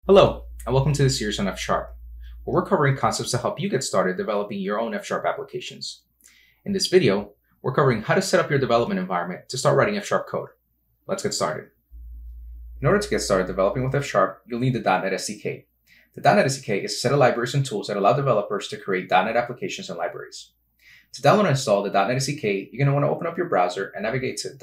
Hello, and welcome to the series on F Sharp, where we're covering concepts to help you get started developing your own F Sharp applications. In this video, we're covering how to set up your development environment to start writing F Sharp code. Let's get started. In order to get started developing with F Sharp, you'll need the .NET SDK. The .NET SDK is a set of libraries and tools that allow developers to create .NET applications and libraries. To download and install the .NET SDK, you're going to want to open up your browser and navigate to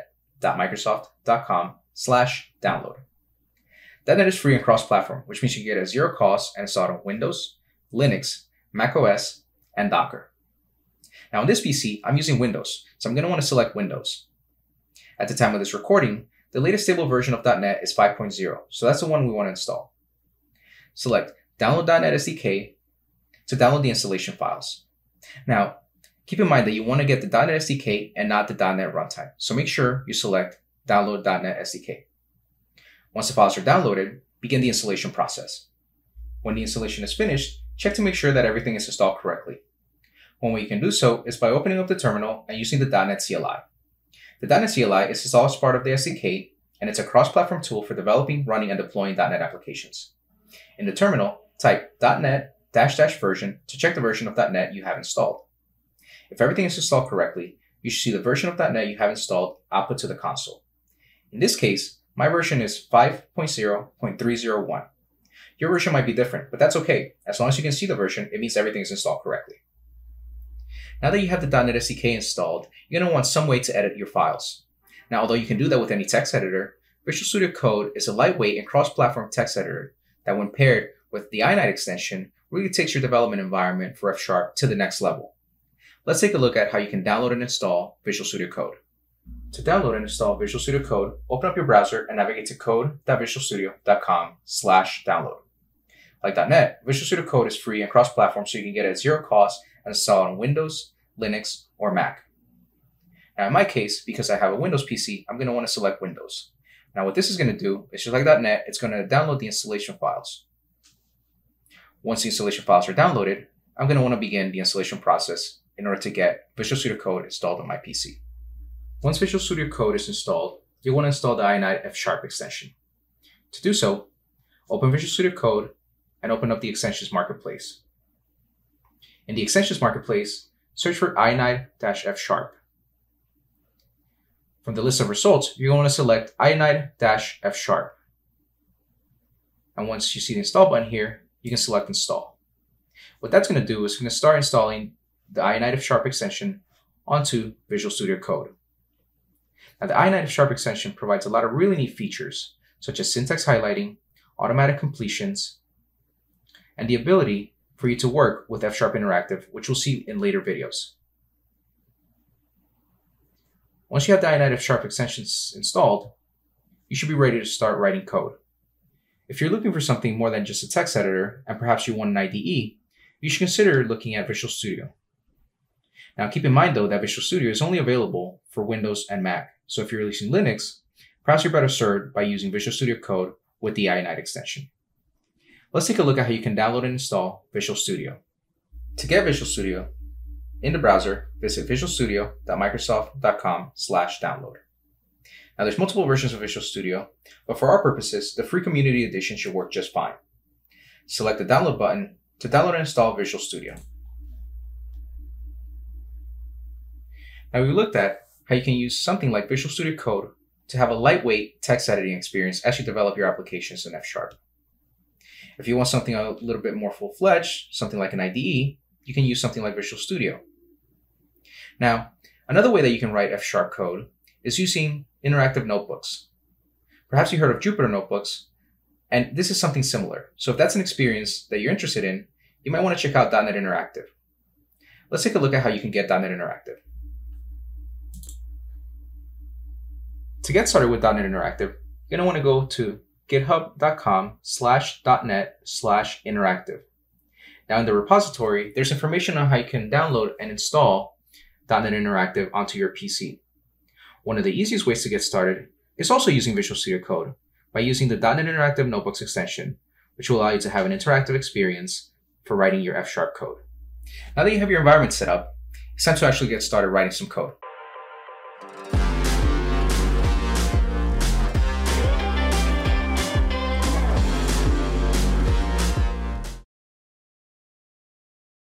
.NET.microsoft.com/download. .NET is free and cross-platform, which means you get it at zero cost and installed on Windows, Linux, macOS, and Docker. Now on this PC, I'm using Windows, so I'm going to want to select Windows. At the time of this recording, the latest stable version of .NET is 5.0, so that's the one we want to install. Select Download .NET SDK to download the installation files. Now, keep in mind that you want to get the .NET SDK and not the .NET runtime, so make sure you select Download .NET SDK. Once the files are downloaded, begin the installation process. When the installation is finished, check to make sure that everything is installed correctly. One way you can do so is by opening up the terminal and using the .NET CLI. The .NET CLI is installed as part of the SDK, and it's a cross-platform tool for developing, running, and deploying .NET applications. In the terminal, type .NET-version to check the version of .NET you have installed. If everything is installed correctly, you should see the version of .NET you have installed output to the console. In this case, my version is 5.0.301. Your version might be different, but that's okay. As long as you can see the version, it means everything is installed correctly. Now that you have the .NET SDK installed, you're going to want some way to edit your files. Now, although you can do that with any text editor, Visual Studio Code is a lightweight and cross-platform text editor that, when paired with the inite extension, really takes your development environment for F Sharp to the next level. Let's take a look at how you can download and install Visual Studio Code. To download and install Visual Studio Code, open up your browser and navigate to code.visualstudio.com/download. Like .NET, Visual Studio Code is free and cross-platform, so you can get it at zero cost and install it on Windows, Linux, or Mac. Now in my case, because I have a Windows PC, I'm going to want to select Windows. Now what this is going to do is, just like .NET, it's going to download the installation files. Once the installation files are downloaded, I'm going to want to begin the installation process in order to get Visual Studio Code installed on my PC. Once Visual Studio Code is installed, you'll want to install the inite F Sharp extension. To do so, open Visual Studio Code and open up the Extensions Marketplace. In the Extensions Marketplace, search for inite-F Sharp. From the list of results, you're going to select inite-F Sharp. And once you see the install button here, you can select Install. What that's going to do is it's going to start installing the inite F Sharp extension onto Visual Studio Code. Now, the inite F Sharp extension provides a lot of really neat features, such as syntax highlighting, automatic completions, and the ability for you to work with F Sharp Interactive, which we'll see in later videos. Once you have the inite F Sharp extensions installed, you should be ready to start writing code. If you're looking for something more than just a text editor, and perhaps you want an IDE, you should consider looking at Visual Studio. Now, keep in mind, though, that Visual Studio is only available for Windows and Mac. So if you're using Linux, perhaps you're better served by using Visual Studio Code with the inite extension. Let's take a look at how you can download and install Visual Studio. To get Visual Studio, in the browser, visit visualstudio.microsoft.com/download. Now, there's multiple versions of Visual Studio, but for our purposes, the free community edition should work just fine. Select the download button to download and install Visual Studio. Now, we looked at how you can use something like Visual Studio Code to have a lightweight text editing experience as you develop your applications in F Sharp. If you want something a little bit more full-fledged, something like an IDE, you can use something like Visual Studio. Now, another way that you can write F Sharp code is using interactive notebooks. Perhaps you heard of Jupyter Notebooks, and this is something similar. So if that's an experience that you're interested in, you might want to check out .NET Interactive. Let's take a look at how you can get .NET Interactive. To get started with .NET Interactive, you're going to want to go to github.com/.NET/interactive. Now in the repository, there's information on how you can download and install .NET Interactive onto your PC. One of the easiest ways to get started is also using Visual Studio Code by using the .NET Interactive Notebooks extension, which will allow you to have an interactive experience for writing your F Sharp code. Now that you have your environment set up, it's time to actually get started writing some code.